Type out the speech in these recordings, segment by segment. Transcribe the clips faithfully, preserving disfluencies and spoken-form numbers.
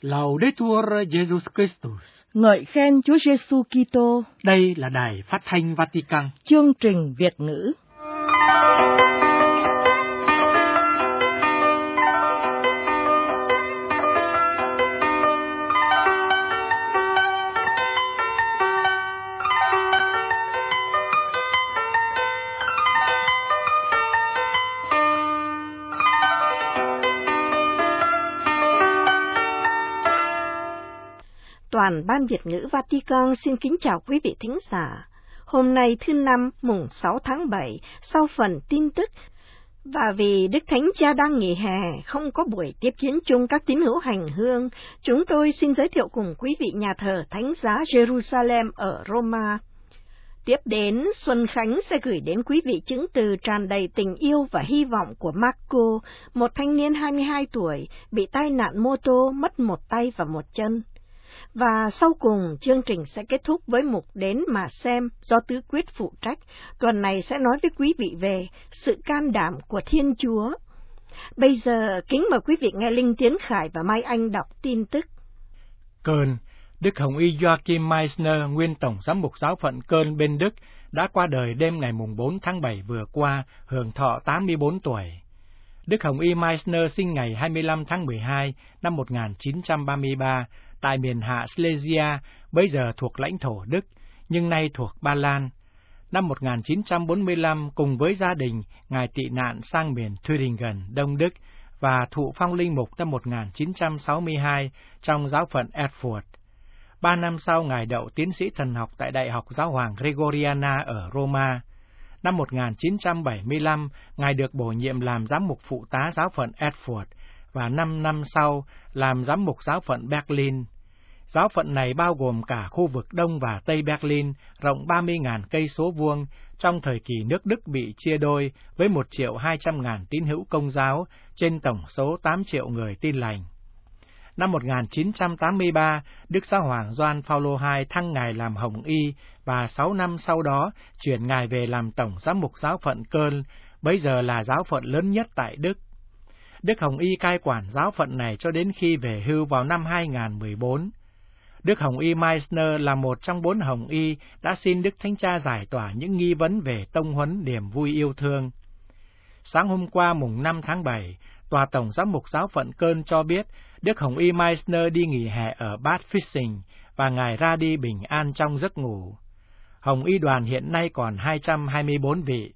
Laudetur Jesus Christus. Ngợi khen Chúa Giêsu Kitô. Đây là Đài Phát thanh Vatican. Chương trình Việt ngữ. Toàn ban Việt ngữ Vatican xin kính chào quý vị thính giả. Hôm nay thứ năm mùng sáu tháng bảy, sau phần tin tức, và vì Đức Thánh Cha đang nghỉ hè, không có buổi tiếp kiến chung các tín hữu hành hương, chúng tôi xin giới thiệu cùng quý vị nhà thờ Thánh giá Jerusalem ở Roma. Tiếp đến, Xuân Khánh sẽ gửi đến quý vị chứng từ tràn đầy tình yêu và hy vọng của Marco, một thanh niên hai mươi hai tuổi, bị tai nạn mô tô, mất một tay và một chân. Và sau cùng, chương trình sẽ kết thúc với mục Đến mà xem do Tứ Quyết phụ trách. Tuần này sẽ nói với quý vị về sự can đảm của Thiên Chúa. Bây giờ, kính mời quý vị nghe Linh Tiến Khải và Mai Anh đọc tin tức. Köln, Đức Hồng Y Joachim Meissner, nguyên Tổng giám mục giáo phận Köln bên Đức, đã qua đời đêm ngày mùng bốn tháng bảy vừa qua, hưởng thọ tám mươi bốn tuổi. Đức Hồng Y Meissner sinh ngày hai mươi lăm tháng mười hai năm một nghìn chín trăm ba mươi ba tại miền hạ Silesia, bây giờ thuộc lãnh thổ Đức, nhưng nay thuộc Ba Lan. Năm một nghìn chín trăm bốn mươi lăm, cùng với gia đình, Ngài tị nạn sang miền Thüringen, Đông Đức, và thụ phong linh mục năm một nghìn chín trăm sáu mươi hai trong giáo phận Erfurt. Ba năm sau, Ngài đậu tiến sĩ thần học tại Đại học Giáo hoàng Gregoriana ở Roma. Năm một nghìn chín trăm bảy mươi lăm, Ngài được bổ nhiệm làm giám mục phụ tá giáo phận Erfurt, và năm năm sau làm giám mục giáo phận Berlin. Giáo phận này bao gồm cả khu vực Đông và Tây Berlin, rộng ba mươi nghìn cây số vuông, trong thời kỳ nước Đức bị chia đôi với một triệu hai trăm ngàn tín hữu Công giáo trên tổng số tám triệu người tin lành. Năm một nghìn chín trăm tám mươi ba, Đức Giáo hoàng Gioan Phaolô đệ nhị thăng Ngài làm Hồng Y, và sáu năm sau đó chuyển Ngài về làm Tổng giám mục giáo phận Köln, bây giờ là giáo phận lớn nhất tại Đức. Đức Hồng Y cai quản giáo phận này cho đến khi về hưu vào năm hai nghìn mười bốn. Đức Hồng Y Meissner là một trong bốn Hồng Y đã xin Đức Thánh Cha giải tỏa những nghi vấn về tông huấn niềm vui yêu thương. Sáng hôm qua mùng năm tháng bảy, Tòa Tổng giám mục giáo phận Köln cho biết Đức Hồng Y Meissner đi nghỉ hè ở Bad Fishing và Ngài ra đi bình an trong giấc ngủ. Hồng Y đoàn hiện nay còn hai trăm hai mươi bốn vị.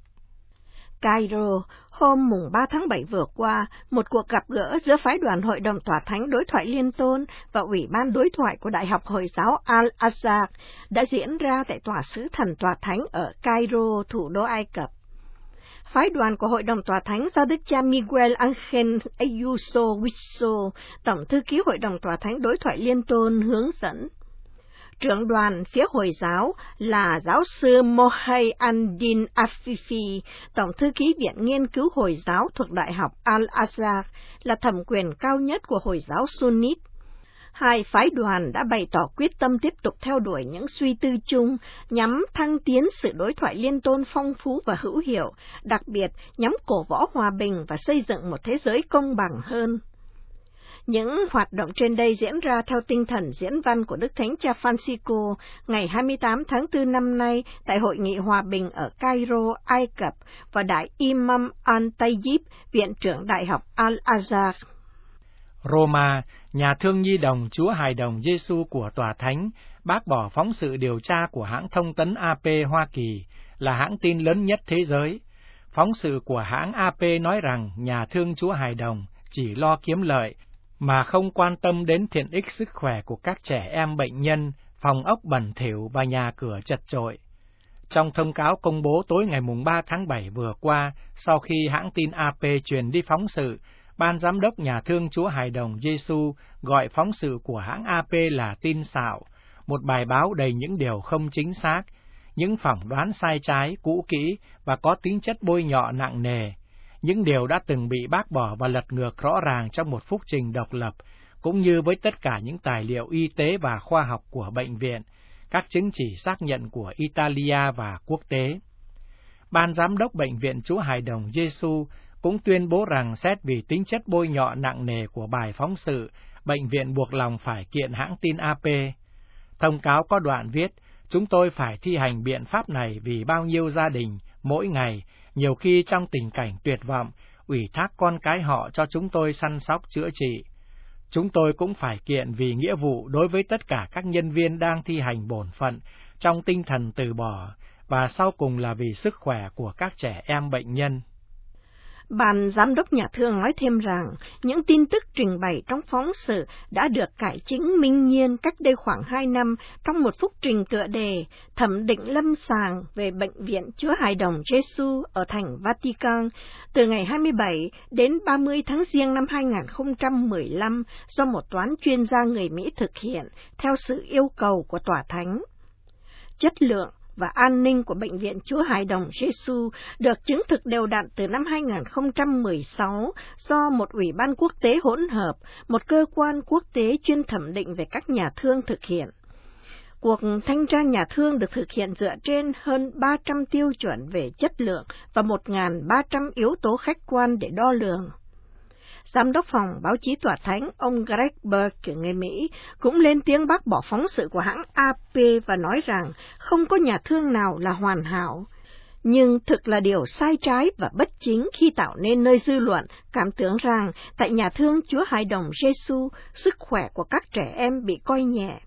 Cairo, hôm mùng ba tháng bảy vừa qua, một cuộc gặp gỡ giữa phái đoàn Hội đồng Tòa Thánh Đối thoại Liên tôn và Ủy ban Đối thoại của Đại học Hồi giáo Al-Azhar đã diễn ra tại Tòa sứ Thần Tòa Thánh ở Cairo, thủ đô Ai Cập. Phái đoàn của Hội đồng Tòa Thánh do Đức cha Miguel Angel Ayuso Huizo, Tổng thư ký Hội đồng Tòa Thánh Đối thoại Liên tôn hướng dẫn. Trưởng đoàn phía Hồi giáo là giáo sư Mohai Andin Afifi, Tổng thư ký Viện Nghiên cứu Hồi giáo thuộc Đại học Al-Azhar, là thẩm quyền cao nhất của Hồi giáo Sunnit. Hai phái đoàn đã bày tỏ quyết tâm tiếp tục theo đuổi những suy tư chung nhằm thăng tiến sự đối thoại liên tôn phong phú và hữu hiệu, đặc biệt nhằm cổ võ hòa bình và xây dựng một thế giới công bằng hơn. Những hoạt động trên đây diễn ra theo tinh thần diễn văn của Đức Thánh Cha Francisco ngày hai mươi tám tháng tư năm nay tại Hội nghị Hòa bình ở Cairo, Ai Cập và Đại Imam Al-Tayyib, Viện trưởng Đại học Al-Azhar. Roma, nhà thương nhi đồng Chúa Hài đồng Giêsu của Tòa Thánh, bác bỏ phóng sự điều tra của hãng thông tấn a pê Hoa Kỳ, là hãng tin lớn nhất thế giới. Phóng sự của hãng a pê nói rằng nhà thương Chúa Hài đồng chỉ lo kiếm lợi, mà không quan tâm đến thiện ích sức khỏe của các trẻ em bệnh nhân, phòng ốc bẩn thỉu và nhà cửa chật chội. Trong thông cáo công bố tối ngày mùng ba tháng bảy vừa qua, sau khi hãng tin a pê truyền đi phóng sự, Ban Giám đốc Nhà thương Chúa Hài đồng Giêsu gọi phóng sự của hãng a pê là tin xạo, một bài báo đầy những điều không chính xác, những phỏng đoán sai trái, cũ kỹ và có tính chất bôi nhọ nặng nề. Những điều đã từng bị bác bỏ và lật ngược rõ ràng trong một phúc trình độc lập, cũng như với tất cả những tài liệu y tế và khoa học của bệnh viện, các chứng chỉ xác nhận của Italia và quốc tế. Ban Giám đốc Bệnh viện Chúa Hài đồng Giêsu cũng tuyên bố rằng xét vì tính chất bôi nhọ nặng nề của bài phóng sự, bệnh viện buộc lòng phải kiện hãng tin a pê. Thông cáo có đoạn viết, chúng tôi phải thi hành biện pháp này vì bao nhiêu gia đình, mỗi ngày, nhiều khi trong tình cảnh tuyệt vọng, ủy thác con cái họ cho chúng tôi săn sóc chữa trị. Chúng tôi cũng phải kiện vì nghĩa vụ đối với tất cả các nhân viên đang thi hành bổn phận, trong tinh thần từ bỏ, và sau cùng là vì sức khỏe của các trẻ em bệnh nhân. Ban giám đốc nhà thương nói thêm rằng, những tin tức trình bày trong phóng sự đã được cải chính minh nhiên cách đây khoảng hai năm trong một phúc trình tựa đề Thẩm định lâm sàng về Bệnh viện Chúa Hài Đồng Giêsu ở thành Vatican từ ngày hai mươi bảy đến ba mươi tháng Giêng năm hai nghìn không trăm mười lăm do một toán chuyên gia người Mỹ thực hiện theo sự yêu cầu của Tòa Thánh. Chất lượng và an ninh của Bệnh viện Chúa Hài Đồng Giêsu được chứng thực đều đặn từ năm hai nghìn không trăm mười sáu do một ủy ban quốc tế hỗn hợp, một cơ quan quốc tế chuyên thẩm định về các nhà thương thực hiện. Cuộc thanh tra nhà thương được thực hiện dựa trên hơn ba trăm tiêu chuẩn về chất lượng và một nghìn ba trăm yếu tố khách quan để đo lường. Giám đốc phòng báo chí Tòa Thánh, ông Greg Burke, người Mỹ, cũng lên tiếng bác bỏ phóng sự của hãng a pê và nói rằng không có nhà thương nào là hoàn hảo. Nhưng thực là điều sai trái và bất chính khi tạo nên nơi dư luận cảm tưởng rằng tại nhà thương Chúa Hài Đồng Giêsu, sức khỏe của các trẻ em bị coi nhẹ.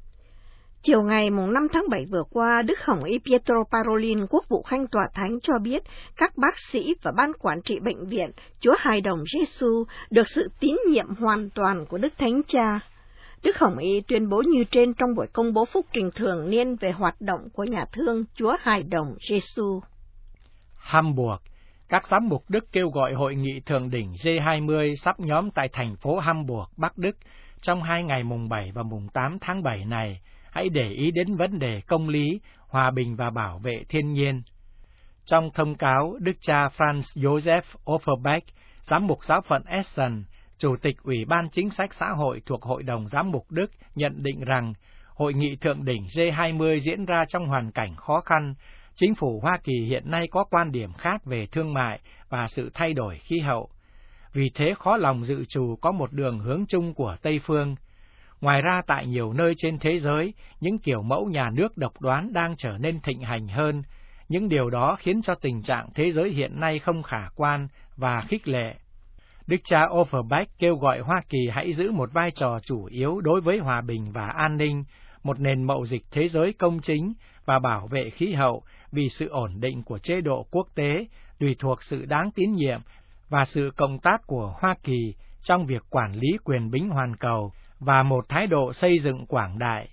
Chiều ngày năm tháng bảy vừa qua, Đức Hồng Y Pietro Parolin, Quốc vụ Khanh Tòa Thánh cho biết các bác sĩ và ban quản trị bệnh viện Chúa Hài Đồng Giêsu được sự tín nhiệm hoàn toàn của Đức Thánh Cha. Đức Hồng Y tuyên bố như trên trong buổi công bố phúc trình thường niên về hoạt động của nhà thương Chúa Hài Đồng Giêsu. Hamburg, các giám mục Đức kêu gọi hội nghị thượng đỉnh G hai mươi sắp nhóm tại thành phố Hamburg, Bắc Đức trong hai ngày mùng bảy và mùng tám tháng bảy này. Hãy để ý đến vấn đề công lý, hòa bình và bảo vệ thiên nhiên. Trong thông cáo, Đức cha Franz Josef Offerbeck, giám mục giáo phận Essen, Chủ tịch Ủy ban Chính sách Xã hội thuộc Hội đồng Giám mục Đức, nhận định rằng hội nghị thượng đỉnh G hai mươi diễn ra trong hoàn cảnh khó khăn. Chính phủ Hoa Kỳ hiện nay có quan điểm khác về thương mại và sự thay đổi khí hậu. Vì thế khó lòng dự trù có một đường hướng chung của Tây phương. Ngoài ra tại nhiều nơi trên thế giới, những kiểu mẫu nhà nước độc đoán đang trở nên thịnh hành hơn. Những điều đó khiến cho tình trạng thế giới hiện nay không khả quan và khích lệ. Đức cha Offerbeck kêu gọi Hoa Kỳ hãy giữ một vai trò chủ yếu đối với hòa bình và an ninh, một nền mậu dịch thế giới công chính và bảo vệ khí hậu vì sự ổn định của chế độ quốc tế, tùy thuộc sự đáng tín nhiệm và sự cộng tác của Hoa Kỳ trong việc quản lý quyền bính hoàn cầu và một thái độ xây dựng quảng đại.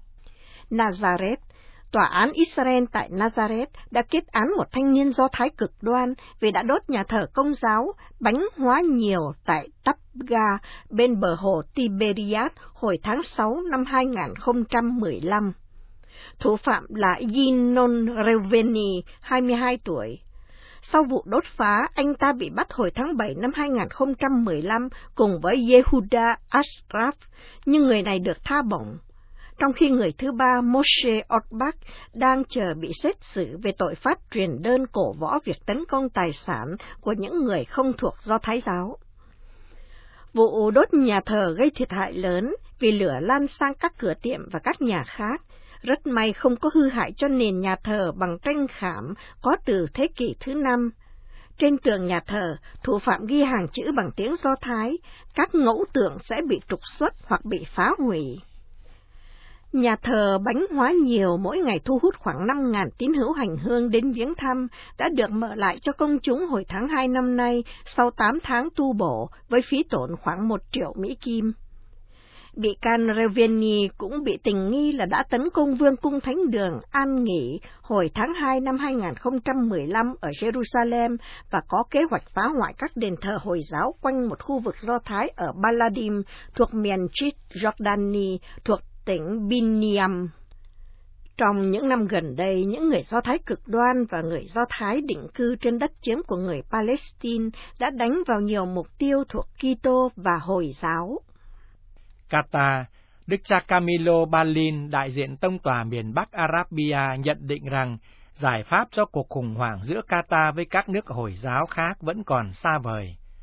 Nazareth, tòa án Israel tại Nazareth đã kết án một thanh niên Do Thái cực đoan vì đã đốt nhà thờ Công giáo bánh hóa nhiều tại Tabgha bên bờ hồ Tiberias hồi tháng sáu năm hai nghìn không trăm mười lăm. Thủ phạm là Yinon Reuveni, hai mươi hai tuổi. Sau vụ đốt phá, anh ta bị bắt hồi tháng bảy năm hai nghìn không trăm mười lăm cùng với Yehuda Ashraf, nhưng người này được tha bổng. Trong khi người thứ ba, Moshe Orbach, đang chờ bị xét xử về tội phát truyền đơn cổ võ việc tấn công tài sản của những người không thuộc Do Thái giáo. Vụ đốt nhà thờ gây thiệt hại lớn vì lửa lan sang các cửa tiệm và các nhà khác. Rất may không có hư hại cho nền nhà thờ bằng tranh khảm có từ thế kỷ thứ năm. Trên tường nhà thờ, thủ phạm ghi hàng chữ bằng tiếng Do Thái, các ngẫu tượng sẽ bị trục xuất hoặc bị phá hủy. Nhà thờ bánh hóa nhiều mỗi ngày thu hút khoảng năm nghìn tín hữu hành hương đến viếng thăm, đã được mở lại cho công chúng hồi tháng hai năm nay sau tám tháng tu bổ với phí tổn khoảng một triệu Mỹ Kim. Bị can Reuveni cũng bị tình nghi là đã tấn công Vương cung Thánh đường An Nghỉ hồi tháng hai năm hai nghìn không trăm mười lăm ở Jerusalem và có kế hoạch phá hoại các đền thờ Hồi giáo quanh một khu vực Do Thái ở Baladim thuộc miền Cisjordani thuộc tỉnh Biniam. Trong những năm gần đây, những người Do Thái cực đoan và người Do Thái định cư trên đất chiếm của người Palestine đã đánh vào nhiều mục tiêu thuộc Kitô và Hồi giáo. Qatar, Đức cha Camilo Balin, đại diện tông tòa miền Bắc Arabia, nhận định rằng giải pháp cho cuộc khủng hoảng giữa Qatar với các nước Hồi giáo khác vẫn còn xa vời.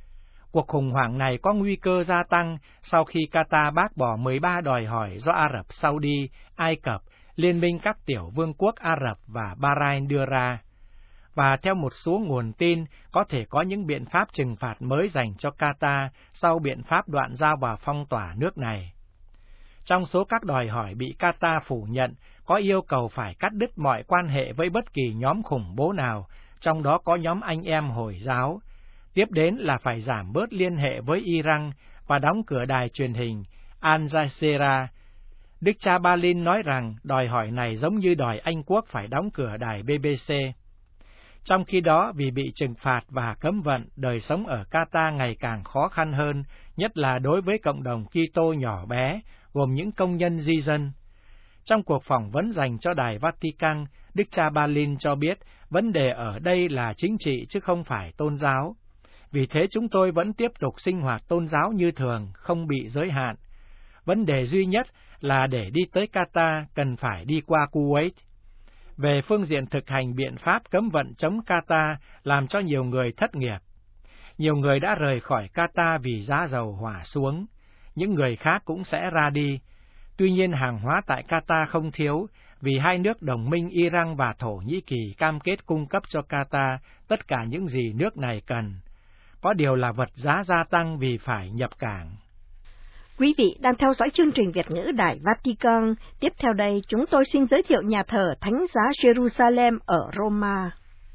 Cuộc khủng hoảng này có nguy cơ gia tăng sau khi Qatar bác bỏ mười ba đòi hỏi do Ả Rập Saudi, Ai Cập, Liên minh các tiểu vương quốc Ả Rập và Bahrain đưa ra. Và theo một số nguồn tin, có thể có những biện pháp trừng phạt mới dành cho Qatar sau biện pháp đoạn giao và phong tỏa nước này. Trong số các đòi hỏi bị Qatar phủ nhận, có yêu cầu phải cắt đứt mọi quan hệ với bất kỳ nhóm khủng bố nào, trong đó có nhóm anh em Hồi giáo. Tiếp đến là phải giảm bớt liên hệ với Iran và đóng cửa đài truyền hình Al Jazeera. Đức cha Berlin nói rằng đòi hỏi này giống như đòi Anh quốc phải đóng cửa đài B B C. Trong khi đó, vì bị trừng phạt và cấm vận, đời sống ở Qatar ngày càng khó khăn hơn, nhất là đối với cộng đồng Kitô nhỏ bé, gồm những công nhân di dân. Trong cuộc phỏng vấn dành cho Đài Vatican, Đức cha Berlin cho biết vấn đề ở đây là chính trị chứ không phải tôn giáo. Vì thế chúng tôi vẫn tiếp tục sinh hoạt tôn giáo như thường, không bị giới hạn. Vấn đề duy nhất là để đi tới Qatar cần phải đi qua Kuwait. Về phương diện thực hành biện pháp cấm vận chống Qatar làm cho nhiều người thất nghiệp. Nhiều người đã rời khỏi Qatar vì giá dầu hỏa xuống. Những người khác cũng sẽ ra đi. Tuy nhiên hàng hóa tại Qatar không thiếu, vì hai nước đồng minh Iran và Thổ Nhĩ Kỳ cam kết cung cấp cho Qatar tất cả những gì nước này cần. Có điều là vật giá gia tăng vì phải nhập cảng. Quý vị đang theo dõi chương trình Việt ngữ Đài Vatican. Tiếp theo đây, chúng tôi xin giới thiệu nhà thờ Thánh giá Jerusalem ở Roma.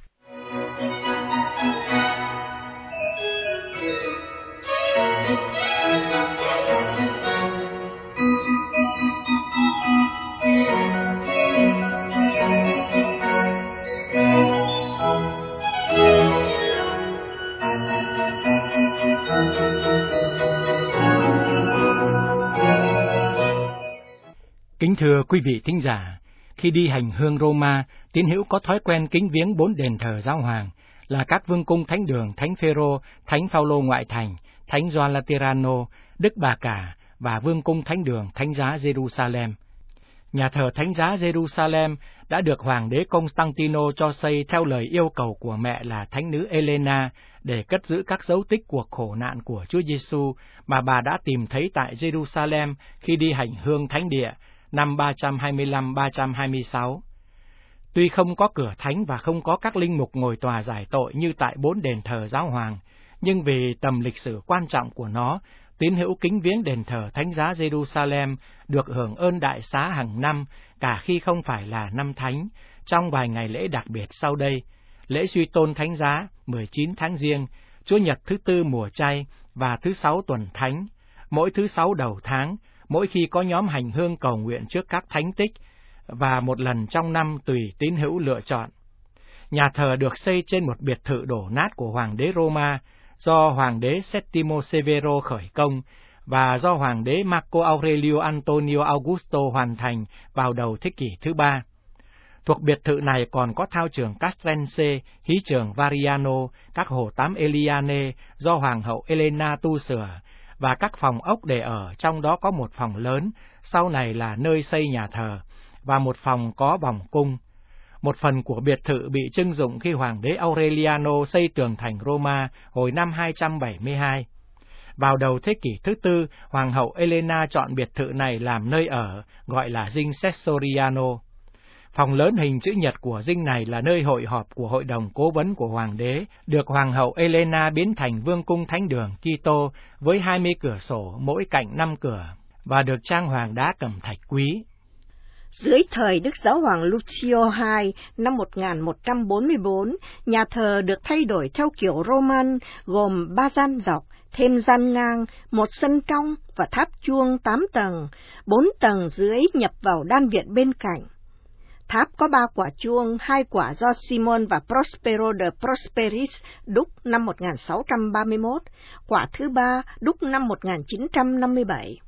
Kính thưa quý vị thính giả, khi đi hành hương Roma, tín hữu có thói quen kính viếng bốn đền thờ giáo hoàng là các vương cung thánh đường Thánh Phêrô, Thánh Phaolô ngoại thành, Thánh Gioan Laterano, Đức Bà Cả và vương cung thánh đường Thánh giá Jerusalem. Nhà thờ Thánh giá Jerusalem đã được Hoàng đế Constantino cho xây theo lời yêu cầu của mẹ là Thánh nữ Elena để cất giữ các dấu tích cuộc khổ nạn của Chúa Giêsu mà bà đã tìm thấy tại Jerusalem khi đi hành hương thánh địa năm ba trăm hai mươi lăm ba trăm hai mươi sáu. Tuy không có cửa thánh và không có các linh mục ngồi tòa giải tội như tại bốn đền thờ giáo hoàng, nhưng vì tầm lịch sử quan trọng của nó, tín hữu kính viếng đền thờ Thánh giá Jerusalem được hưởng ơn đại xá hàng năm, cả khi không phải là năm thánh, trong vài ngày lễ đặc biệt sau đây: lễ suy tôn Thánh giá mười chín tháng Giêng, Chúa Nhật thứ tư mùa chay và thứ sáu tuần thánh, mỗi thứ sáu đầu tháng, mỗi khi có nhóm hành hương cầu nguyện trước các thánh tích, và một lần trong năm tùy tín hữu lựa chọn. Nhà thờ được xây trên một biệt thự đổ nát của Hoàng đế Roma, do Hoàng đế Settimo Severo khởi công, và do Hoàng đế Marco Aurelio Antonio Augusto hoàn thành vào đầu thế kỷ thứ ba. Thuộc biệt thự này còn có thao trường Castrense, hí trường Variano, các hồ tắm Eliane do Hoàng hậu Elena tu sửa, và các phòng ốc để ở, trong đó có một phòng lớn, sau này là nơi xây nhà thờ, và một phòng có vòng cung. Một phần của biệt thự bị trưng dụng khi Hoàng đế Aureliano xây tường thành Roma hồi năm hai trăm bảy mươi hai. Vào đầu thế kỷ thứ tư, Hoàng hậu Elena chọn biệt thự này làm nơi ở, gọi là dinh Sessoriano. Phòng lớn hình chữ nhật của dinh này là nơi hội họp của hội đồng cố vấn của Hoàng đế, được Hoàng hậu Elena biến thành vương cung thánh đường Kitô với hai mươi cửa sổ mỗi cạnh năm cửa, và được trang hoàng đá cẩm thạch quý. Dưới thời Đức Giáo hoàng Lucio đệ nhị năm một nghìn một trăm bốn mươi tư, nhà thờ được thay đổi theo kiểu Roman, gồm ba gian dọc, thêm gian ngang, một sân trong và tháp chuông tám tầng, bốn tầng dưới nhập vào đan viện bên cạnh. Tháp có ba quả chuông, hai quả do Simon và Prospero de Prosperis đúc năm một nghìn sáu trăm ba mươi mốt, quả thứ ba đúc năm một nghìn chín trăm năm mươi bảy.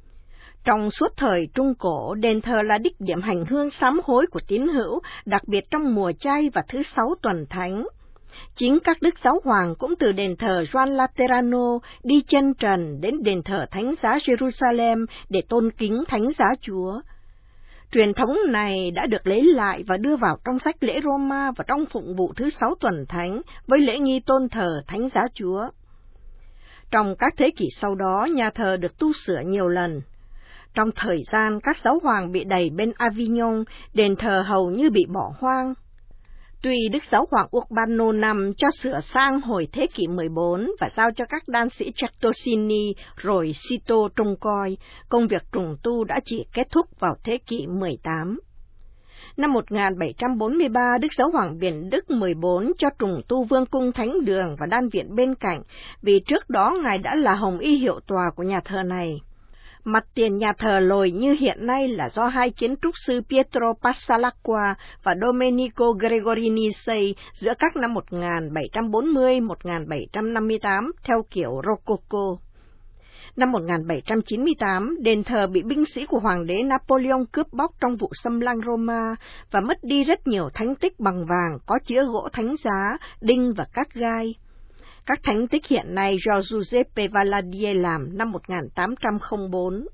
Trong suốt thời Trung Cổ, đền thờ là đích điểm hành hương sám hối của tín hữu, đặc biệt trong mùa chay và thứ sáu tuần thánh. Chính các đức giáo hoàng cũng từ đền thờ Gioan Laterano đi chân trần đến đền thờ Thánh giá Jerusalem để tôn kính Thánh giá Chúa. Truyền thống này đã được lấy lại và đưa vào trong sách lễ Roma và trong phụng vụ thứ sáu tuần thánh với lễ nghi tôn thờ Thánh giá Chúa. Trong các thế kỷ sau đó, nhà thờ được tu sửa nhiều lần. Trong thời gian các giáo hoàng bị đày bên Avignon, đền thờ hầu như bị bỏ hoang. Tuy Đức Giáo hoàng Urbano năm cho sửa sang hồi thế kỷ mười bốn và giao cho các đan sĩ Certosini rồi Cito trông coi, công việc trùng tu đã chỉ kết thúc vào thế kỷ mười tám. Năm một nghìn bảy trăm bốn mươi ba, Đức Giáo hoàng Biển Đức mười bốn cho trùng tu Vương cung Thánh đường và đan viện bên cạnh, vì trước đó Ngài đã là hồng y hiệu tòa của nhà thờ này. Mặt tiền nhà thờ lồi như hiện nay là do hai kiến trúc sư Pietro Passalacqua và Domenico Gregorini xây giữa các năm một nghìn bảy trăm bốn mươi đến một nghìn bảy trăm năm mươi tám theo kiểu Rococo. Năm một nghìn bảy trăm chín mươi tám, đền thờ bị binh sĩ của Hoàng đế Napoleon cướp bóc trong vụ xâm lăng Roma và mất đi rất nhiều thánh tích bằng vàng có chứa gỗ thánh giá, đinh và các gai. Các thánh tích hiện nay do Giuseppe Valadier làm năm một nghìn tám trăm lẻ bốn.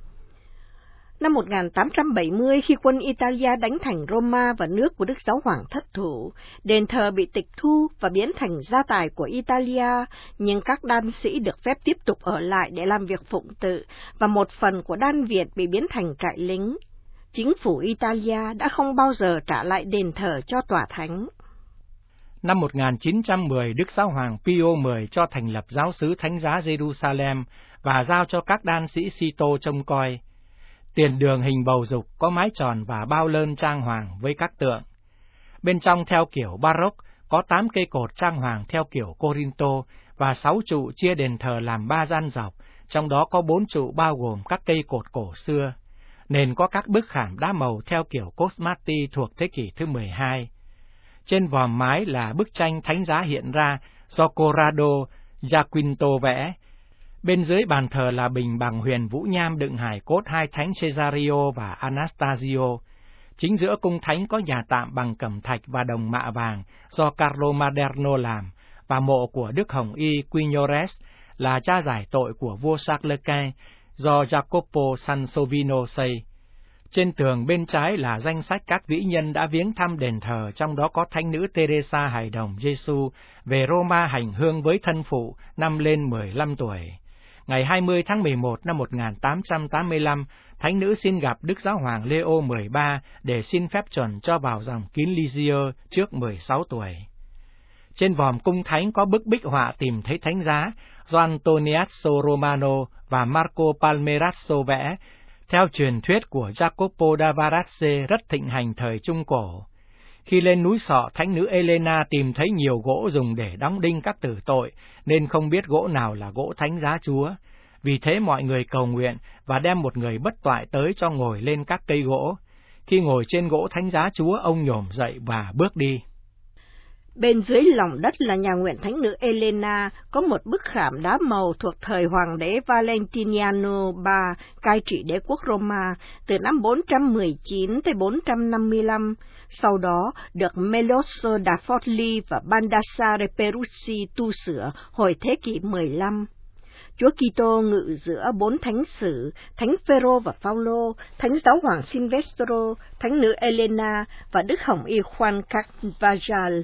Năm một nghìn tám trăm bảy mươi, khi quân Italia đánh thành Roma và nước của Đức Giáo hoàng thất thủ, đền thờ bị tịch thu và biến thành gia tài của Italia, nhưng các đan sĩ được phép tiếp tục ở lại để làm việc phụng tự, và một phần của đan viện bị biến thành trại lính. Chính phủ Italia đã không bao giờ trả lại đền thờ cho tòa thánh. Năm một nghìn chín trăm mười, Đức Giáo hoàng Pio mười cho thành lập giáo xứ Thánh giá Jerusalem và giao cho các đan sĩ Cito trông coi. Tiền đường hình bầu dục có mái tròn và bao lơn trang hoàng với các tượng. Bên trong theo kiểu Baroque có tám cây cột trang hoàng theo kiểu Corinto và sáu trụ chia đền thờ làm ba gian dọc, trong đó có bốn trụ bao gồm các cây cột cổ xưa. Nền có các bức khảm đá màu theo kiểu Cosmati thuộc thế kỷ thứ mười hai. Trên vòm mái là bức tranh Thánh giá hiện ra do Corrado Giaquinto vẽ. Bên dưới bàn thờ là bình bằng huyền vũ nham đựng hài cốt hai thánh Cesario và Anastasio. Chính giữa cung thánh có nhà tạm bằng cẩm thạch và đồng mạ vàng do Carlo Maderno làm, và mộ của Đức Hồng Y Quinones là cha giải tội của vua Charles Quint do Jacopo Sansovino xây. Trên tường bên trái là danh sách các vĩ nhân đã viếng thăm đền thờ, trong đó có thánh nữ Teresa hài đồng Giêsu về Roma hành hương với thân phụ năm lên mười lăm tuổi. Ngày hai mươi tháng mười một năm một nghìn tám trăm tám mươi lăm, thánh nữ xin gặp Đức Giáo hoàng Leo mười ba để xin phép chuẩn cho vào dòng kín Lizier trước mười sáu tuổi. Trên vòm cung thánh có bức bích họa tìm thấy thánh giá do Antoniazzo Romano và Marco Palmerazzo vẽ, theo truyền thuyết của Jacopo da Varese rất thịnh hành thời Trung Cổ. Khi lên núi Sọ, thánh nữ Elena tìm thấy nhiều gỗ dùng để đóng đinh các tử tội, nên không biết gỗ nào là gỗ thánh giá Chúa. Vì thế mọi người cầu nguyện và đem một người bất toại tới cho ngồi lên các cây gỗ. Khi ngồi trên gỗ thánh giá Chúa, ông nhổm dậy và bước đi. Bên dưới lòng đất là nhà nguyện thánh nữ Elena, có một bức khảm đá màu thuộc thời hoàng đế Valentiniano đệ tam cai trị đế quốc Roma từ năm bốn trăm mười chín tới bốn trăm năm mươi lăm, sau đó được Meloso da Forlì và Baldassare Peruzzi tu sửa hồi thế kỷ mười lăm. Chúa Kitô ngự giữa bốn thánh sử, thánh Phêrô và Phaolô, thánh giáo hoàng Silvestro, thánh nữ Elena và Đức Hồng Y Juan Carvajal.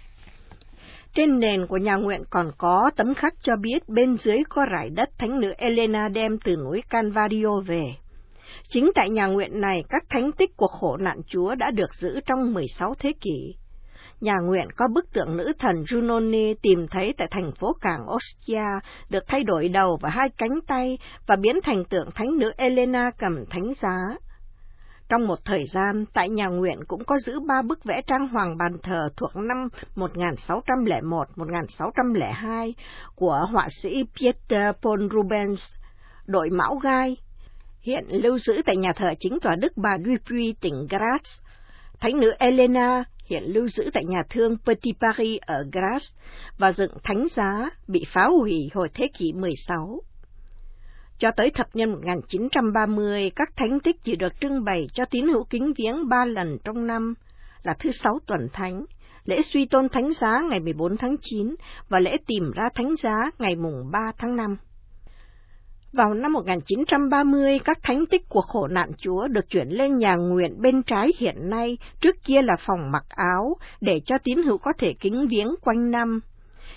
Trên nền của nhà nguyện còn có tấm khắc cho biết bên dưới có rải đất thánh nữ Elena đem từ núi Calvario về. Chính tại nhà nguyện này, các thánh tích của khổ nạn Chúa đã được giữ trong mười sáu thế kỷ. Nhà nguyện có bức tượng nữ thần Junone tìm thấy tại thành phố cảng Ostia, được thay đổi đầu và hai cánh tay và biến thành tượng thánh nữ Elena cầm thánh giá. Trong một thời gian, tại nhà nguyện cũng có giữ ba bức vẽ trang hoàng bàn thờ thuộc năm một nghìn sáu trăm lẻ một đến một nghìn sáu trăm lẻ hai của họa sĩ Pieter Paul Rubens, đội mão gai, hiện lưu giữ tại nhà thờ chính tòa Đức Bà Dupuy, tỉnh Grasse. Thánh nữ Elena hiện lưu giữ tại nhà thương Petit Paris ở Grasse và dựng thánh giá bị phá hủy hồi thế kỷ mười sáu. Cho tới thập niên một nghìn chín trăm ba mươi, các thánh tích chỉ được trưng bày cho tín hữu kính viếng ba lần trong năm, là thứ sáu tuần thánh, lễ suy tôn thánh giá ngày mười bốn tháng chín và lễ tìm ra thánh giá ngày mùng ba tháng năm. Vào năm một nghìn chín trăm ba mươi, các thánh tích của khổ nạn Chúa được chuyển lên nhà nguyện bên trái hiện nay, trước kia là phòng mặc áo, để cho tín hữu có thể kính viếng quanh năm.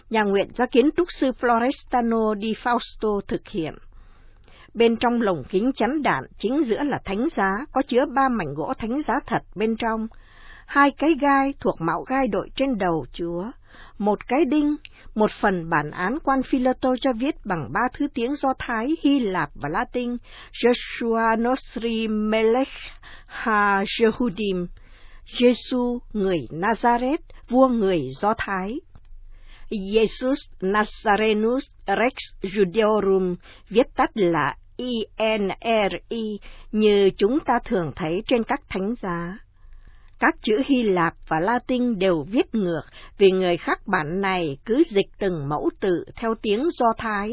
nhà nguyện do kiến trúc sư Florestano di Fausto thực hiện. Bên trong lồng kính chắn đạn chính giữa là thánh giá, có chứa ba mảnh gỗ thánh giá thật bên trong, hai cái gai thuộc mão gai đội trên đầu Chúa, một cái đinh, một phần bản án quan Phi-lê-tô cho viết bằng ba thứ tiếng Do Thái, Hy Lạp và Latin, Joshua Nostri Melech ha Jehudim, Giêsu người Nazareth, vua người Do Thái. Jesus Nazarenus Rex Judeorum, viết tắt là I N R I, như chúng ta thường thấy trên các thánh giá. Các chữ Hy Lạp và Latin đều viết ngược, vì người khắc bản này cứ dịch từng mẫu tự theo tiếng Do Thái.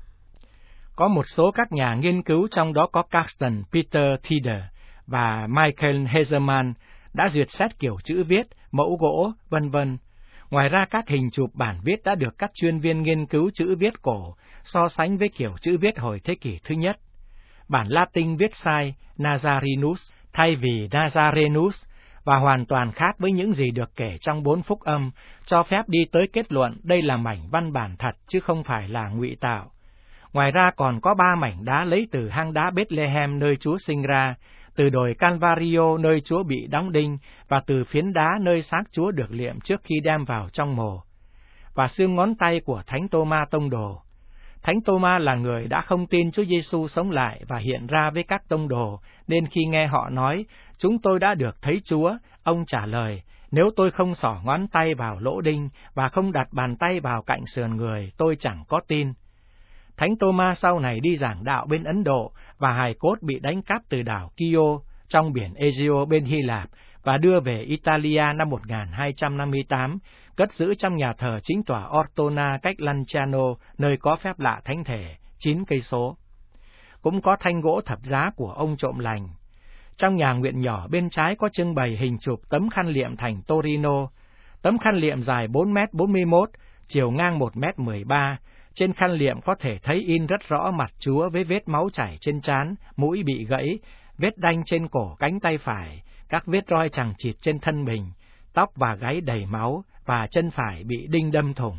Có một số các nhà nghiên cứu, trong đó có Carsten Peter Thieder và Michael Heserman, đã duyệt xét kiểu chữ viết, mẫu gỗ, vân vân. Ngoài ra, các hình chụp bản viết đã được các chuyên viên nghiên cứu chữ viết cổ so sánh với kiểu chữ viết hồi thế kỷ thứ nhất. Bản Latin viết sai Nazarinus thay vì Nazarenus và hoàn toàn khác với những gì được kể trong bốn phúc âm, cho phép đi tới kết luận đây là mảnh văn bản thật chứ không phải là ngụy tạo. Ngoài ra còn có ba mảnh đá lấy từ hang đá Bethlehem nơi Chúa sinh ra, từ đồi Calvario nơi Chúa bị đóng đinh và từ phiến đá nơi xác Chúa được liệm trước khi đem vào trong mồ, và xương ngón tay của Thánh Tô-ma tông đồ. Thánh Tô-ma là người đã không tin Chúa Giêsu sống lại và hiện ra với các tông đồ, nên khi nghe họ nói, chúng tôi đã được thấy Chúa, ông trả lời, nếu tôi không xỏ ngón tay vào lỗ đinh và không đặt bàn tay vào cạnh sườn người, tôi chẳng có tin. Thánh Tô-ma sau này đi giảng đạo bên Ấn Độ và hài cốt bị đánh cắp từ đảo Kio trong biển Egeo bên Hy Lạp và đưa về Italia năm một nghìn hai trăm năm mươi tám, cất giữ trong nhà thờ chính tòa Ortona cách Lanciano, nơi có phép lạ thánh thể, chín cây số. Cũng có thanh gỗ thập giá của ông trộm lành. Trong nhà nguyện nhỏ bên trái có trưng bày hình chụp tấm khăn liệm thành Torino. Tấm khăn liệm dài bốn mét bốn mươi mốt, chiều ngang một mét mười ba. Trên khăn liệm có thể thấy in rất rõ mặt Chúa với vết máu chảy trên trán, mũi bị gãy, vết đanh trên cổ cánh tay phải, các vết roi chằng chịt trên thân mình, tóc và gáy đầy máu và chân phải bị đinh đâm thủng.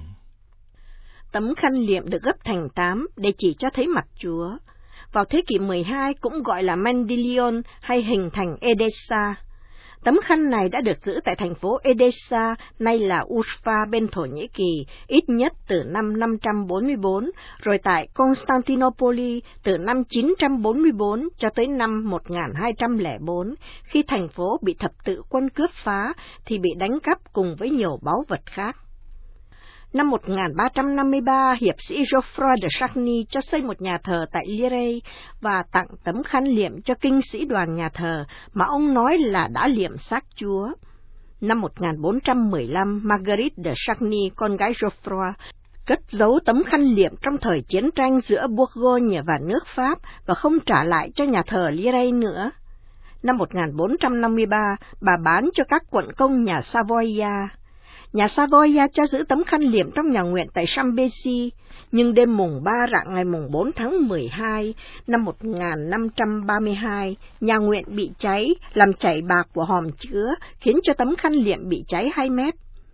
Tấm khăn liệm được gấp thành tám để chỉ cho thấy mặt Chúa. Vào thế kỷ mười hai cũng gọi là Mendelion hay hình thành Edessa. Tấm khăn này đã được giữ tại thành phố Edessa, nay là Urfa bên Thổ Nhĩ Kỳ, ít nhất từ năm năm trăm bốn mươi bốn, rồi tại Constantinople từ năm chín trăm bốn mươi bốn cho tới năm một nghìn hai trăm lẻ bốn, khi thành phố bị thập tự quân cướp phá thì bị đánh cắp cùng với nhiều báu vật khác. Năm một nghìn ba trăm năm mươi ba, hiệp sĩ Geoffroy de Chagny cho xây một nhà thờ tại Lire và tặng tấm khăn liệm cho kinh sĩ đoàn nhà thờ mà ông nói là đã liệm xác Chúa. Năm một nghìn bốn trăm mười lăm, Marguerite de Chagny, con gái Geoffroy, cất giấu tấm khăn liệm trong thời chiến tranh giữa Bourgogne và nước Pháp và không trả lại cho nhà thờ Lire nữa. Năm một nghìn bốn trăm năm mươi ba, bà bán cho các quận công nhà Savoia. Nhà Savoia cho giữ tấm khăn liệm trong nhà nguyện tại Chambéry, nhưng đêm mùng ba rạng ngày mùng bốn tháng mười hai năm một nghìn năm trăm ba mươi hai, nhà nguyện bị cháy, làm chảy bạc của hòm chứa, khiến cho tấm khăn liệm bị cháy hai mét.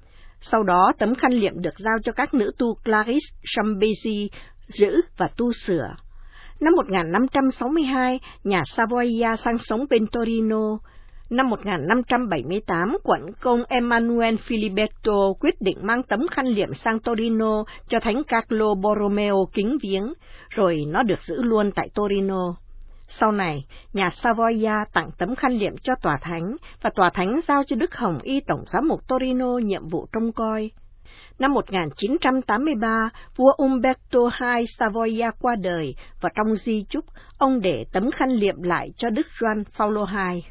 Sau đó, tấm khăn liệm được giao cho các nữ tu Clarice Chambéry giữ và tu sửa. Năm một nghìn năm trăm sáu mươi hai, nhà Savoia sang sống bên Torino. Năm một nghìn năm trăm bảy mươi tám, quận công Emmanuel Filiberto quyết định mang tấm khăn liệm sang Torino cho Thánh Carlo Borromeo kính viếng, rồi nó được giữ luôn tại Torino. Sau này, nhà Savoia tặng tấm khăn liệm cho tòa thánh, và tòa thánh giao cho Đức Hồng Y Tổng giám mục Torino nhiệm vụ trông coi. Năm một nghìn chín trăm tám mươi ba, vua Umberto hai Savoia qua đời, và trong di chúc, ông để tấm khăn liệm lại cho Đức Gioan Phaolô hai.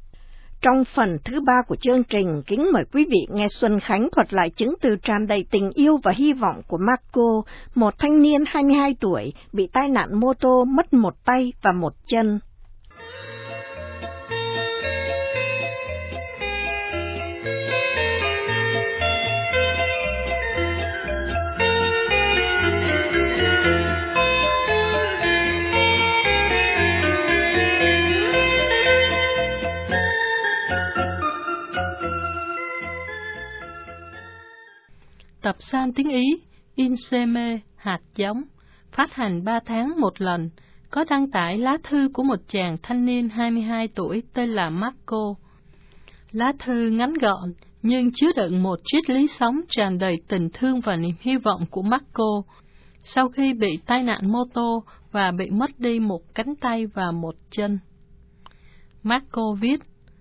Trong phần thứ ba của chương trình, kính mời quý vị nghe Xuân Khánh thuật lại chứng từ tràn đầy tình yêu và hy vọng của Marco, một thanh niên hai mươi hai tuổi, bị tai nạn mô tô mất một tay và một chân. Tập san tiếng Ý Inseme hạt giống, phát hành ba tháng một lần, có đăng tải lá thư của một chàng thanh niên hai mươi hai tuổi tên là Marco. Lá thư ngắn gọn, nhưng chứa đựng một triết lý sống tràn đầy tình thương và niềm hy vọng của Marco, sau khi bị tai nạn mô tô và bị mất đi một cánh tay và một chân. Marco viết: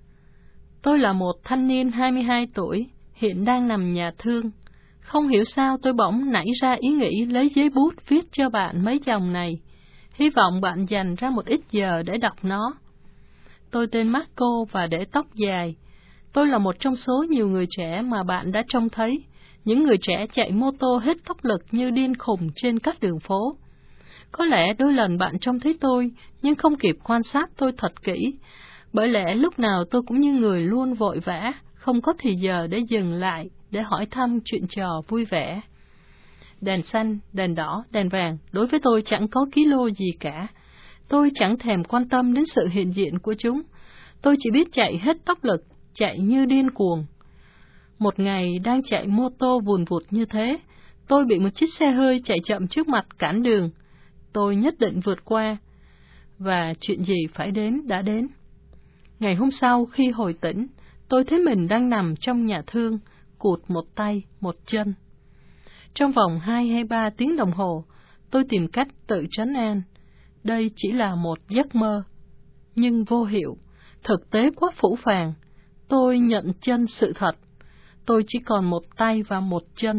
Tôi là một thanh niên hai mươi hai tuổi, hiện đang nằm nhà thương. Không hiểu sao tôi bỗng nảy ra ý nghĩ lấy giấy bút viết cho bạn mấy dòng này. Hy vọng bạn dành ra một ít giờ để đọc nó. Tôi tên Marco và để tóc dài. Tôi là một trong số nhiều người trẻ mà bạn đã trông thấy, những người trẻ chạy mô tô hết tốc lực như điên khùng trên các đường phố. Có lẽ đôi lần bạn trông thấy tôi, nhưng không kịp quan sát tôi thật kỹ, bởi lẽ lúc nào tôi cũng như người luôn vội vã, không có thì giờ để dừng lại, để hỏi thăm chuyện trò vui vẻ. Đèn xanh, đèn đỏ, đèn vàng, đối với tôi chẳng có ký lô gì cả. Tôi chẳng thèm quan tâm đến sự hiện diện của chúng. Tôi chỉ biết chạy hết tốc lực, chạy như điên cuồng. Một ngày đang chạy mô tô vùn vụt như thế, tôi bị một chiếc xe hơi chạy chậm trước mặt cản đường. Tôi nhất định vượt qua, và chuyện gì phải đến đã đến. Ngày hôm sau khi hồi tỉnh, tôi thấy mình đang nằm trong nhà thương, cụt một tay, một chân. Trong vòng hai hay ba tiếng đồng hồ, tôi tìm cách tự trấn an. Đây chỉ là một giấc mơ, nhưng vô hiệu, thực tế quá phũ phàng. Tôi nhận chân sự thật. Tôi chỉ còn một tay và một chân.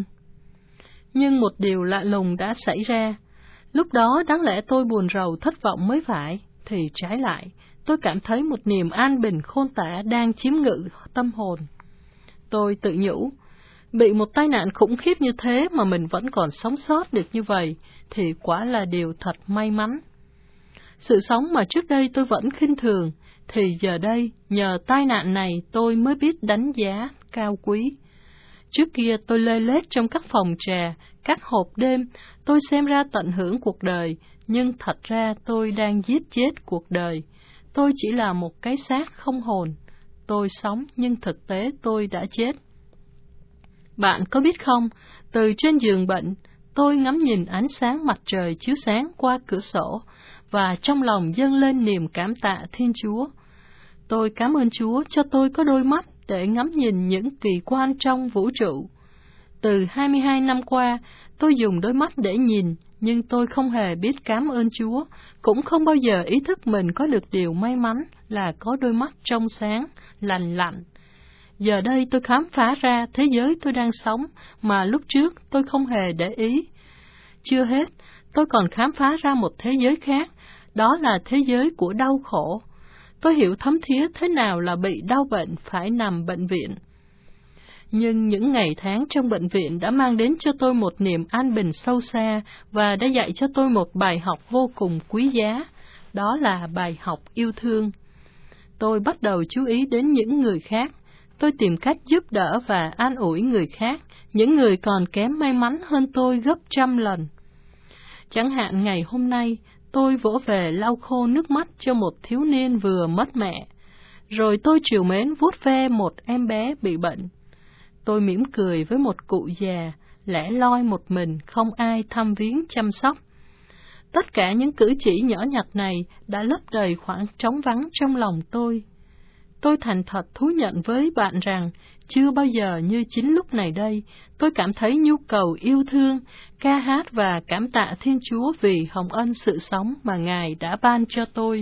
Nhưng một điều lạ lùng đã xảy ra. Lúc đó đáng lẽ tôi buồn rầu thất vọng mới phải, thì trái lại, tôi cảm thấy một niềm an bình khôn tả đang chiếm ngự tâm hồn. Tôi tự nhủ, bị một tai nạn khủng khiếp như thế mà mình vẫn còn sống sót được như vậy, thì quả là điều thật may mắn. Sự sống mà trước đây tôi vẫn khinh thường, thì giờ đây, nhờ tai nạn này tôi mới biết đánh giá cao quý. Trước kia tôi lê lết trong các phòng trà, các hộp đêm, tôi xem ra tận hưởng cuộc đời, nhưng thật ra tôi đang giết chết cuộc đời. Tôi chỉ là một cái xác không hồn. Tôi sống nhưng thực tế tôi đã chết. Bạn có biết không, từ trên giường bệnh, tôi ngắm nhìn ánh sáng mặt trời chiếu sáng qua cửa sổ, và trong lòng dâng lên niềm cảm tạ Thiên Chúa. Tôi cảm ơn Chúa cho tôi có đôi mắt để ngắm nhìn những kỳ quan trong vũ trụ. Từ hai mươi hai năm qua, tôi dùng đôi mắt để nhìn, nhưng tôi không hề biết cảm ơn Chúa, cũng không bao giờ ý thức mình có được điều may mắn là có đôi mắt trong sáng, lành lặn. Giờ đây tôi khám phá ra thế giới tôi đang sống mà lúc trước tôi không hề để ý. Chưa hết, tôi còn khám phá ra một thế giới khác, đó là thế giới của đau khổ. Tôi hiểu thấm thía thế nào là bị đau bệnh phải nằm bệnh viện. Nhưng những ngày tháng trong bệnh viện đã mang đến cho tôi một niềm an bình sâu xa và đã dạy cho tôi một bài học vô cùng quý giá, đó là bài học yêu thương. Tôi bắt đầu chú ý đến những người khác. Tôi tìm cách giúp đỡ và an ủi người khác, những người còn kém may mắn hơn tôi gấp trăm lần. Chẳng hạn ngày hôm nay, tôi vỗ về lau khô nước mắt cho một thiếu niên vừa mất mẹ. Rồi tôi trìu mến vuốt ve một em bé bị bệnh. Tôi mỉm cười với một cụ già, lẻ loi một mình, không ai thăm viếng chăm sóc. Tất cả những cử chỉ nhỏ nhặt này đã lấp đầy khoảng trống vắng trong lòng tôi. Tôi thành thật thú nhận với bạn rằng, chưa bao giờ như chính lúc này đây, tôi cảm thấy nhu cầu yêu thương, ca hát và cảm tạ Thiên Chúa vì hồng ân sự sống mà Ngài đã ban cho tôi.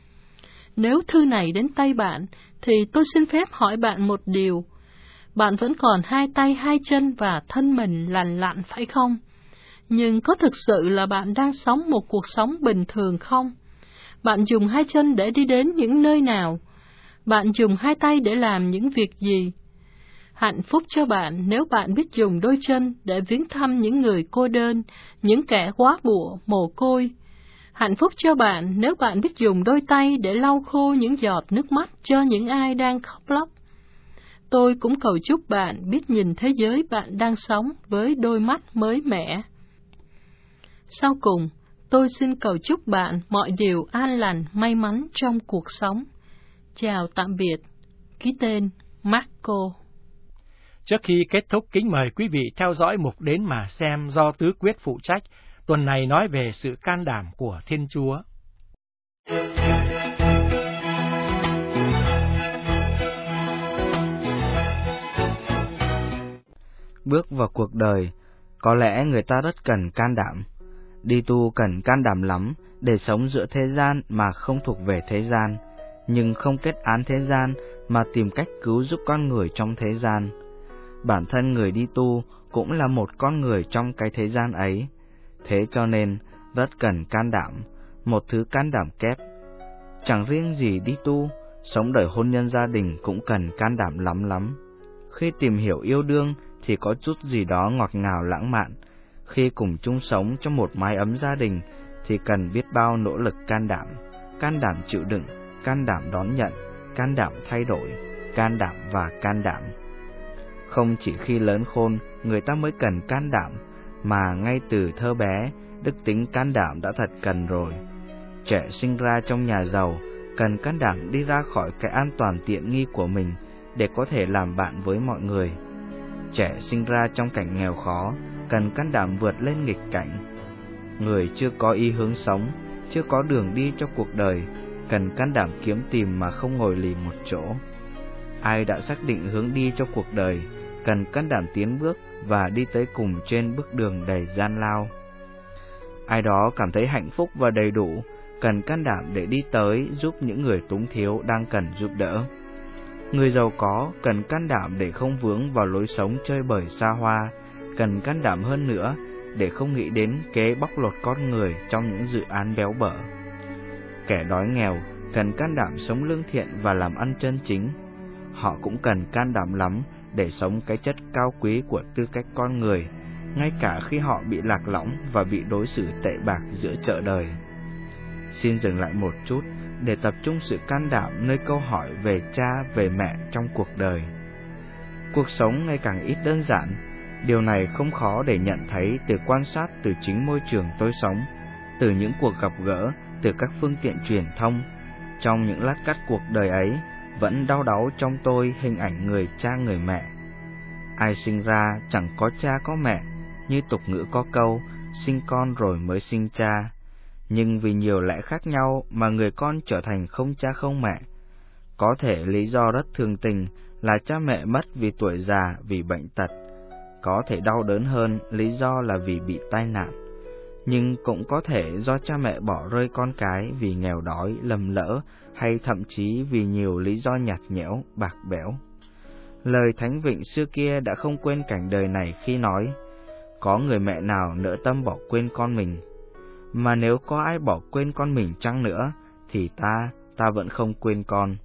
Nếu thư này đến tay bạn, thì tôi xin phép hỏi bạn một điều. Bạn vẫn còn hai tay hai chân và thân mình lành lặn phải không? Nhưng có thực sự là bạn đang sống một cuộc sống bình thường không? Bạn dùng hai chân để đi đến những nơi nào? Bạn dùng hai tay để làm những việc gì? Hạnh phúc cho bạn nếu bạn biết dùng đôi chân để viếng thăm những người cô đơn, những kẻ quá bụa, mồ côi. Hạnh phúc cho bạn nếu bạn biết dùng đôi tay để lau khô những giọt nước mắt cho những ai đang khóc lóc. Tôi cũng cầu chúc bạn biết nhìn thế giới bạn đang sống với đôi mắt mới mẻ. Sau cùng, tôi xin cầu chúc bạn mọi điều an lành, may mắn trong cuộc sống. Chào tạm biệt. Ký tên Marco. Trước khi kết thúc, kính mời quý vị theo dõi mục Đến Mà Xem do Tứ Quyết phụ trách. Tuần này nói về sự can đảm của Thiên Chúa. Bước vào cuộc đời, có lẽ người ta rất cần can đảm. Đi tu cần can đảm lắm để sống giữa thế gian mà không thuộc về thế gian, nhưng không kết án thế gian mà tìm cách cứu giúp con người trong thế gian. Bản thân người đi tu cũng là một con người trong cái thế gian ấy, thế cho nên rất cần can đảm, một thứ can đảm kép. Chẳng riêng gì đi tu, sống đời hôn nhân gia đình cũng cần can đảm lắm lắm. Khi tìm hiểu yêu đương thì có chút gì đó ngọt ngào lãng mạn, khi cùng chung sống trong một mái ấm gia đình thì cần biết bao nỗ lực can đảm, can đảm chịu đựng, can đảm đón nhận, can đảm thay đổi, can đảm và can đảm. Không chỉ khi lớn khôn người ta mới cần can đảm, mà ngay từ thơ bé, đức tính can đảm đã thật cần rồi. Trẻ sinh ra trong nhà giàu, cần can đảm đi ra khỏi cái an toàn tiện nghi của mình để có thể làm bạn với mọi người. Trẻ sinh ra trong cảnh nghèo khó, cần can đảm vượt lên nghịch cảnh. Người chưa có ý hướng sống, chưa có đường đi cho cuộc đời, cần can đảm kiếm tìm mà không ngồi lì một chỗ. Ai đã xác định hướng đi cho cuộc đời, cần can đảm tiến bước và đi tới cùng trên bước đường đầy gian lao. Ai đó cảm thấy hạnh phúc và đầy đủ, cần can đảm để đi tới giúp những người túng thiếu đang cần giúp đỡ. Người giàu có cần can đảm để không vướng vào lối sống chơi bời xa hoa, cần can đảm hơn nữa để không nghĩ đến kế bóc lột con người trong những dự án béo bở. Kẻ đói nghèo cần can đảm sống lương thiện và làm ăn chân chính. Họ cũng cần can đảm lắm để sống cái chất cao quý của tư cách con người, ngay cả khi họ bị lạc lõng và bị đối xử tệ bạc giữa chợ đời. Xin dừng lại một chút để tập trung sự can đảm nơi câu hỏi về cha, về mẹ trong cuộc đời. Cuộc sống ngày càng ít đơn giản. Điều này không khó để nhận thấy từ quan sát từ chính môi trường tôi sống, từ những cuộc gặp gỡ, từ các phương tiện truyền thông. Trong những lát cắt cuộc đời ấy, vẫn đau đáu trong tôi hình ảnh người cha người mẹ. Ai sinh ra chẳng có cha có mẹ, như tục ngữ có câu, sinh con rồi mới sinh cha. Nhưng vì nhiều lẽ khác nhau mà người con trở thành không cha không mẹ. Có thể lý do rất thường tình là cha mẹ mất vì tuổi già, vì bệnh tật. Có thể đau đớn hơn, lý do là vì bị tai nạn. Nhưng cũng có thể do cha mẹ bỏ rơi con cái vì nghèo đói, lầm lỡ, hay thậm chí vì nhiều lý do nhạt nhẽo, bạc bẽo. Lời Thánh Vịnh xưa kia đã không quên cảnh đời này khi nói, có người mẹ nào nỡ tâm bỏ quên con mình. Mà nếu có ai bỏ quên con mình chăng nữa, thì ta, ta vẫn không quên con.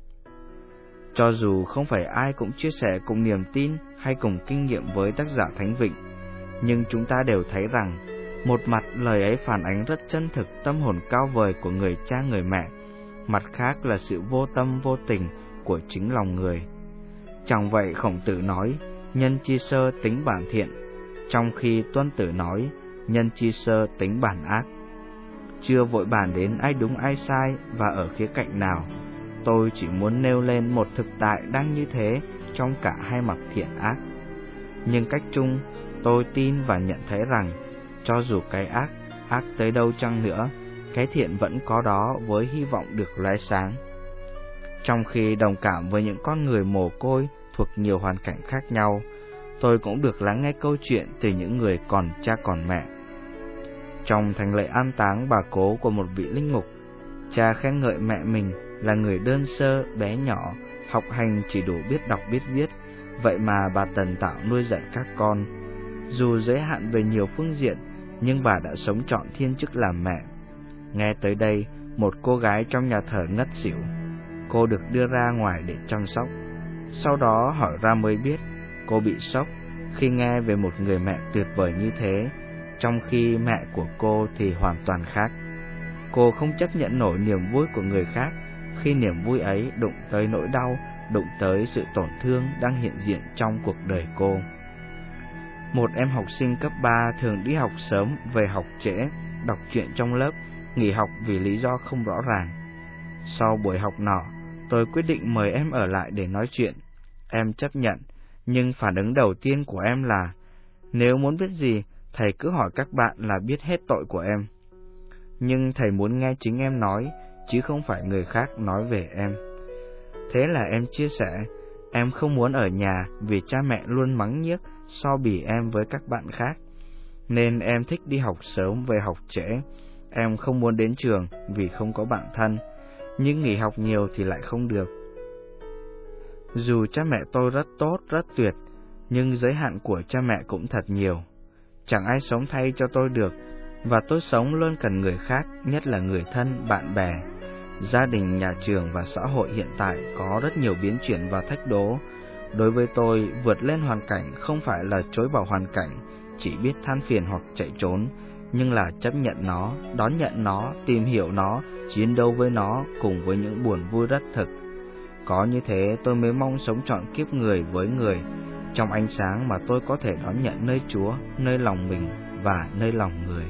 Cho dù không phải ai cũng chia sẻ cùng niềm tin hay cùng kinh nghiệm với tác giả Thánh Vịnh, nhưng chúng ta đều thấy rằng, một mặt lời ấy phản ánh rất chân thực tâm hồn cao vời của người cha người mẹ, mặt khác là sự vô tâm vô tình của chính lòng người. Chẳng vậy Khổng Tử nói, nhân chi sơ tính bản thiện, trong khi Tuân Tử nói, nhân chi sơ tính bản ác. Chưa vội bàn đến ai đúng ai sai và ở khía cạnh nào, tôi chỉ muốn nêu lên một thực tại đang như thế trong cả hai mặt thiện ác. Nhưng cách chung, tôi tin và nhận thấy rằng, cho dù cái ác, ác tới đâu chăng nữa, cái thiện vẫn có đó với hy vọng được lóe sáng. Trong khi đồng cảm với những con người mồ côi thuộc nhiều hoàn cảnh khác nhau, tôi cũng được lắng nghe câu chuyện từ những người còn cha còn mẹ. Trong thành lễ an táng bà cố của một vị linh mục, cha khen ngợi mẹ mình là người đơn sơ, bé nhỏ, học hành chỉ đủ biết đọc biết viết, vậy mà bà tần tảo nuôi dạy các con. Dù giới hạn về nhiều phương diện, nhưng bà đã sống trọn thiên chức làm mẹ. Nghe tới đây, một cô gái trong nhà thờ ngất xỉu. Cô được đưa ra ngoài để chăm sóc. Sau đó hỏi ra mới biết, cô bị sốc khi nghe về một người mẹ tuyệt vời như thế, trong khi mẹ của cô thì hoàn toàn khác. Cô không chấp nhận nổi niềm vui của người khác khi niềm vui ấy đụng tới nỗi đau, đụng tới sự tổn thương đang hiện diện trong cuộc đời cô. Một em học sinh cấp ba thường đi học sớm, về học trễ, đọc truyện trong lớp, nghỉ học vì lý do không rõ ràng. Sau buổi học nọ, tôi quyết định mời em ở lại để nói chuyện. Em chấp nhận, Nhưng phản ứng đầu tiên của em là, nếu muốn biết gì, thầy cứ hỏi các bạn là biết hết tội của em. Nhưng thầy muốn nghe chính em nói, chứ không phải người khác nói về em. Thế là em chia sẻ, em không muốn ở nhà vì cha mẹ luôn mắng nhiếc, so bì em với các bạn khác. Nên em thích đi học sớm về học trễ. Em không muốn đến trường vì không có bạn thân, nhưng nghỉ học nhiều thì lại không được. Dù cha mẹ tôi rất tốt, rất tuyệt, nhưng giới hạn của cha mẹ cũng thật nhiều. Chẳng ai sống thay cho tôi được, và tôi sống luôn cần người khác, nhất là người thân, bạn bè. Gia đình, nhà trường và xã hội hiện tại có rất nhiều biến chuyển và thách đố. Đối với tôi, vượt lên hoàn cảnh không phải là chối bỏ hoàn cảnh, chỉ biết than phiền hoặc chạy trốn, nhưng là chấp nhận nó, đón nhận nó, tìm hiểu nó, chiến đấu với nó cùng với những buồn vui rất thực. Có như thế tôi mới mong sống trọn kiếp người với người, trong ánh sáng mà tôi có thể đón nhận nơi Chúa, nơi lòng mình và nơi lòng người.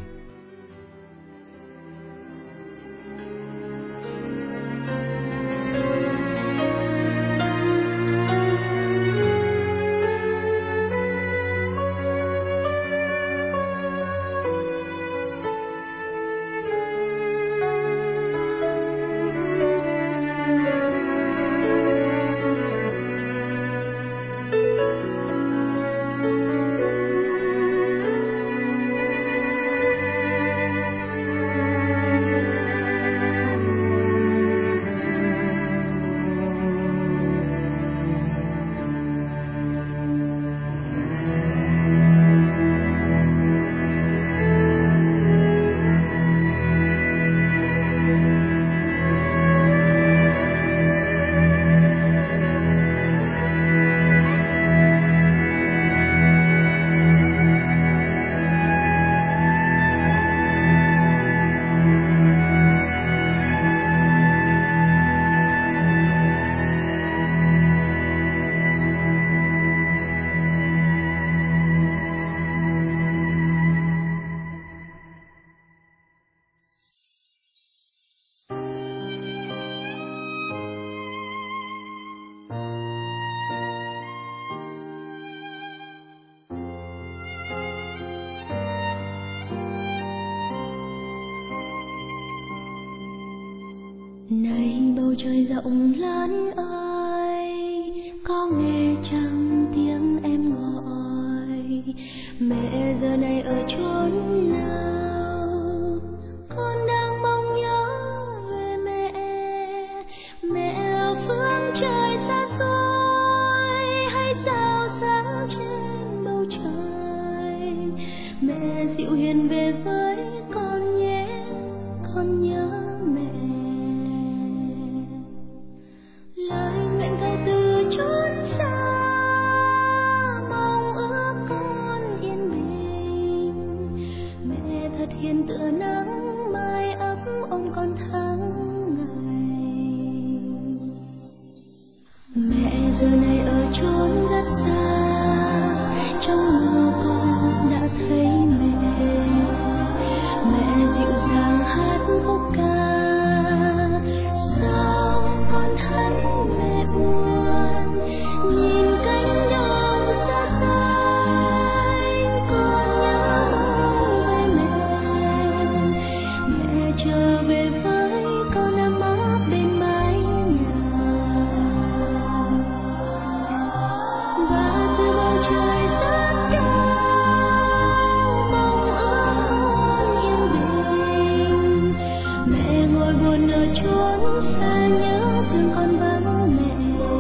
Này bầu trời rộng lớn ơi, có nghe chăng tiếng em gọi? Mẹ giờ này ở chốn nào? Con đang mong nhớ về mẹ. Mẹ ở phương trời xa xôi, hay sao sáng trên bầu trời? Mẹ dịu hiền về với con nhé, con nhớ mẹ. Lời nguyện cầu từ chốn xa, mong ước con yên bình. Mẹ thật hiền tựa nắng mai ấm ôm con tháng ngày. Mẹ giờ này ở chốn rất xa, trong mơ con đã thấy mẹ. Mẹ dịu dàng hát khúc ca, sao con thấy mẹ buồn? Nhìn cánh đồng xa xanh, con nhớ mong về mẹ. Mẹ trở về với con ấm áp bên mái nhà. Và từ bầu trời rất cao, mong ước con yên bình. Mẹ ngồi buồn ở chốn xa, nhớ thương con vắng mẹ.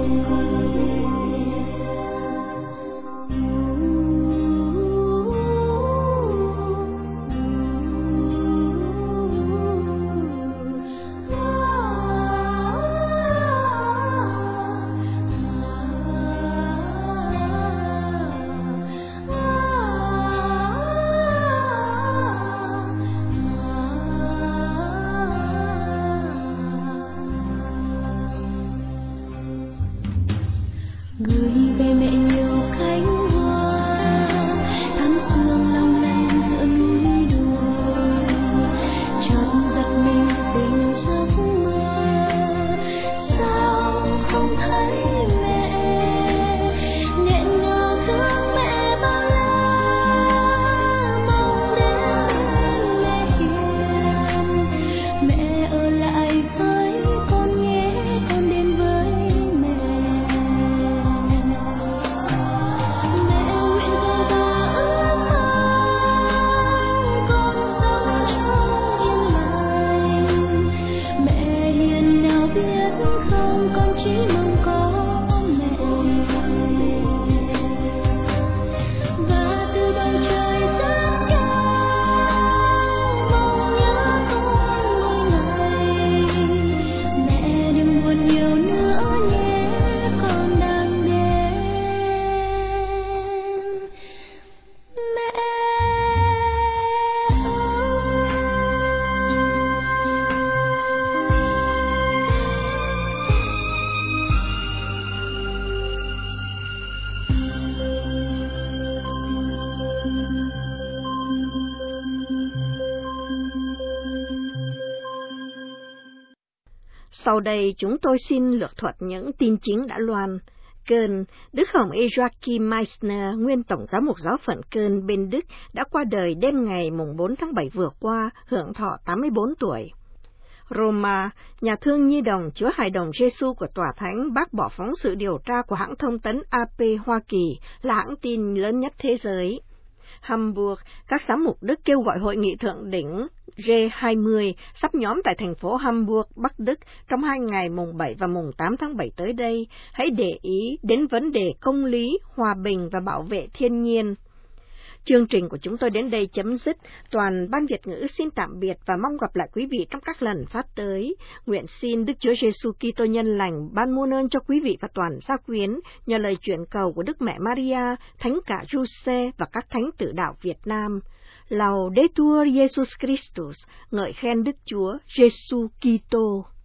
Gửi về mẹ nhiều cánh hoa, thắm sương long lanh giữa núi đồi. Chợt giật mình tỉnh giấc mơ, sao không thấy mẹ? Nghẹn ngào Sau đây chúng tôi xin lược thuật những tin chính đã loan. Köln, Đức Hồng Y Joachim Meissner, nguyên Tổng giám mục giáo phận Köln bên Đức, đã qua đời đêm ngày bốn tháng bảy vừa qua, hưởng thọ tám mươi bốn tuổi. Roma, nhà thương nhi đồng chứa hài đồng Giêsu của Tòa Thánh bác bỏ phóng sự điều tra của hãng thông tấn a pê Hoa Kỳ, là hãng tin lớn nhất thế giới. Hamburg, các giám mục Đức kêu gọi hội nghị thượng đỉnh G hai mươi sắp nhóm tại thành phố Hamburg, Bắc Đức trong hai ngày mùng bảy và mùng tám tháng bảy tới đây, hãy để ý đến vấn đề công lý, hòa bình và bảo vệ thiên nhiên. Chương trình của chúng tôi đến đây chấm dứt. Toàn ban Việt ngữ xin tạm biệt và mong gặp lại quý vị trong các lần phát tới. Nguyện xin Đức Chúa Giêsu Kitô nhân lành ban muôn ơn cho quý vị và toàn gia quyến nhờ lời chuyển cầu của Đức Mẹ Maria, Thánh Cả Giuse và các thánh tử đạo Việt Nam. Laudetur Jesus Christus, ngợi khen Đức Chúa Giêsu Kitô.